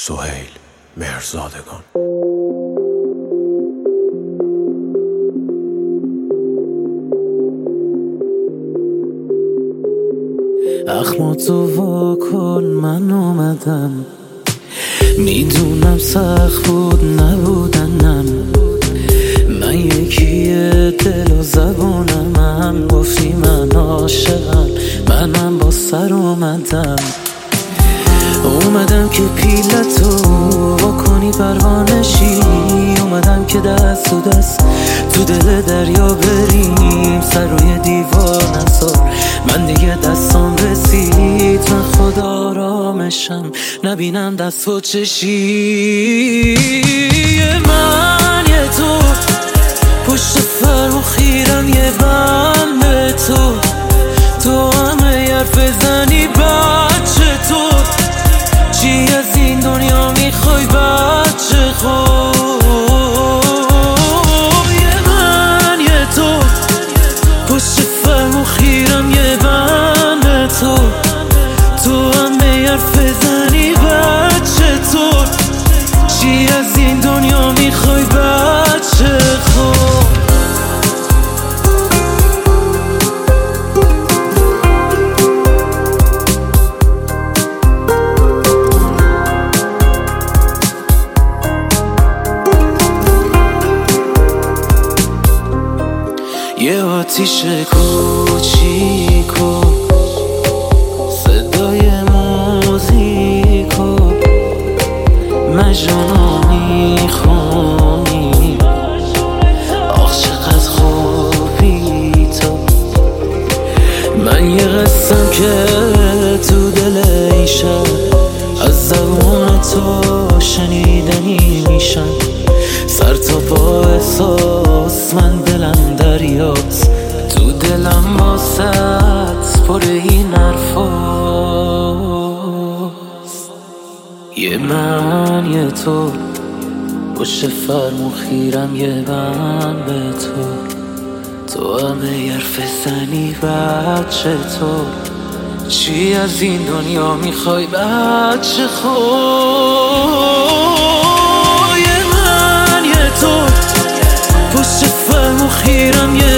سهیل مهرزادگان. اخماتو واکن من اومدم، میدونم سخت بود نبودنم، من یکیه دل و زبونم، گفتی من عاشقم، منم با سر اومدم که پیلتو واکنی پروانشی، اومدم که دست تو دست تو دل دریا بریم، سر روی دیوار نسار من دیگه دستام رسید، من خدا آرامشم نبینم دست و چشی، من یه تو پشت فرمو خیرم، یه بند به تو همه حرف زنی بچه تو، چی از این دنیا میخوای بچه خوب، من یه تو پشت فرمو خیرم، یه بند به تو همه حرف زنی بچه تو، چی از این دنیا میخوای بچه خوب. یه آتیش کوچیکو صدای موزیکو مجنونو میخونی، آخ چقدر خوبی تو، من یه قصم که تو دل این شب از زبون تو شنیدنی میشن، سر تا پا احساس من دلم دریاست، تو دلم واسط پر این حرفاست، یه من یه تو پشت فرمو خیرم، یه بند به تو همه حرف زنی بچه تو، چی از این دنیا میخوای بچه خوب، تو پشت فرمو خیرم، یه